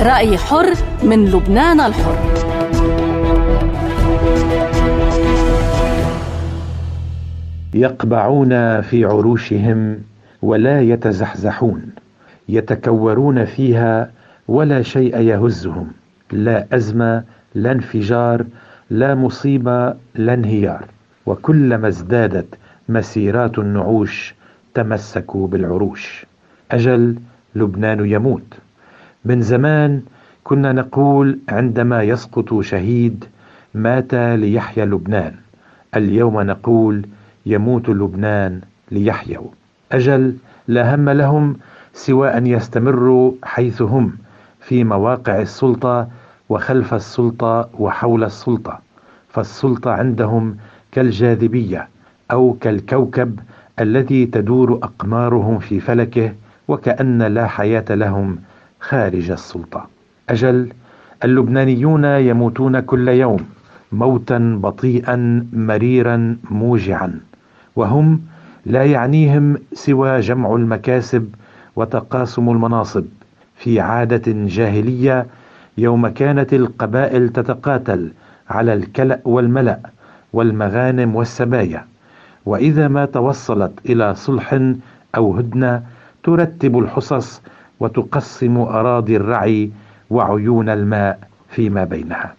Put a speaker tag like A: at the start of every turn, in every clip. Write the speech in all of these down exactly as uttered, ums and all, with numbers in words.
A: رأي حر من لبنان الحر.
B: يقبعون في عروشهم ولا يتزحزحون، يتكورون فيها ولا شيء يهزهم، لا أزمة لا انفجار لا مصيبة لا انهيار. وكلما ازدادت مسيرات النعوش تمسكوا بالعروش. أجل لبنان يموت. من زمان كنا نقول عندما يسقط شهيد مات ليحيى لبنان، اليوم نقول يموت لبنان ليحيوا. أجل لا هم لهم سوى أن يستمروا حيث هم، في مواقع السلطة وخلف السلطة وحول السلطة، فالسلطة عندهم كالجاذبية أو كالكوكب الذي تدور أقمارهم في فلكه، وكأن لا حياة لهم خارج السلطة. أجل اللبنانيون يموتون كل يوم موتا بطيئا مريرا موجعا، وهم لا يعنيهم سوى جمع المكاسب وتقاسم المناصب، في عادة جاهلية يوم كانت القبائل تتقاتل على الكلأ والملأ والمغانم والسبايا، وإذا ما توصلت إلى صلح أو هدنة ترتب الحصص وتقسم أراضي الرعي وعيون الماء فيما بينها.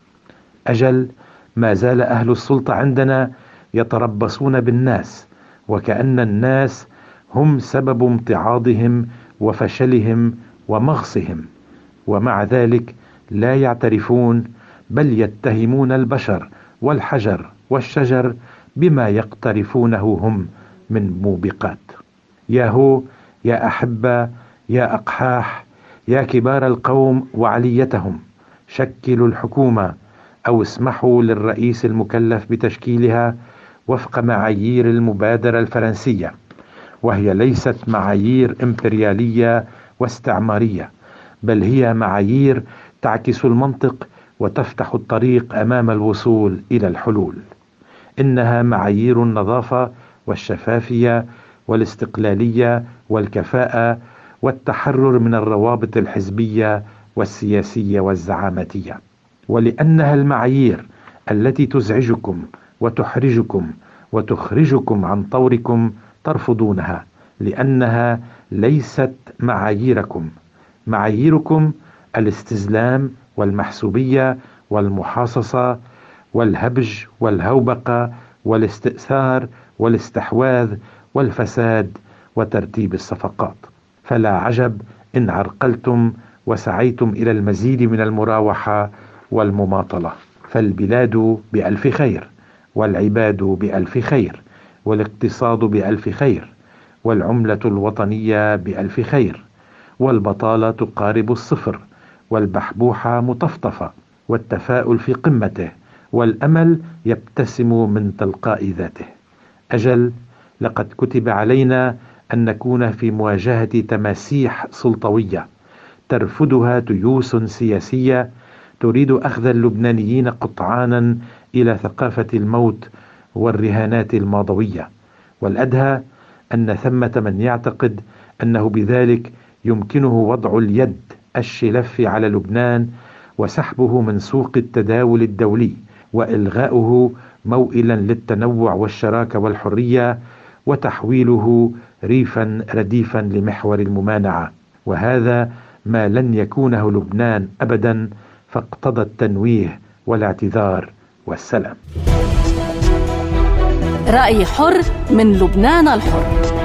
B: أجل ما زال أهل السلطة عندنا يتربصون بالناس، وكأن الناس هم سبب امتعاضهم وفشلهم ومغصهم، ومع ذلك لا يعترفون، بل يتهمون البشر والحجر والشجر بما يقترفونه هم من موبقات. يا هو يا أحبة يا أقحاح يا كبار القوم وعليتهم، شكلوا الحكومة أو اسمحوا للرئيس المكلف بتشكيلها وفق معايير المبادرة الفرنسية، وهي ليست معايير إمبريالية واستعمارية، بل هي معايير تعكس المنطق وتفتح الطريق أمام الوصول إلى الحلول. إنها معايير النظافة والشفافية والاستقلالية والكفاءة والتحرر من الروابط الحزبية والسياسية والزعامتية. ولأنها المعايير التي تزعجكم وتحرجكم وتخرجكم عن طوركم ترفضونها، لأنها ليست معاييركم. معاييركم الاستزلام والمحسوبية والمحاصصة والهبج والهوبقة والاستئثار والاستحواذ والفساد وترتيب الصفقات. فلا عجب إن عرقلتم وسعيتم إلى المزيد من المراوحة والمماطلة، فالبلاد بألف خير، والعباد بألف خير، والاقتصاد بألف خير، والعملة الوطنية بألف خير، والبطالة تقارب الصفر، والبحبوحة مطفطفة، والتفاؤل في قمته، والأمل يبتسم من تلقاء ذاته. أجل لقد كتب علينا أن نكون في مواجهة تماسيح سلطوية ترفضها تيوس سياسية تريد أخذ اللبنانيين قطعانا إلى ثقافة الموت والرهانات الماضوية. والأدهى أن ثمة من يعتقد أنه بذلك يمكنه وضع اليد الشلف على لبنان وسحبه من سوق التداول الدولي وإلغاؤه موئلا للتنوع والشراكة والحرية وتحويله ريفا رديفا لمحور الممانعة، وهذا ما لن يكونه لبنان أبدا، فاقتضى التنويه والاعتذار والسلام.
A: رأي حر من لبنان الحر.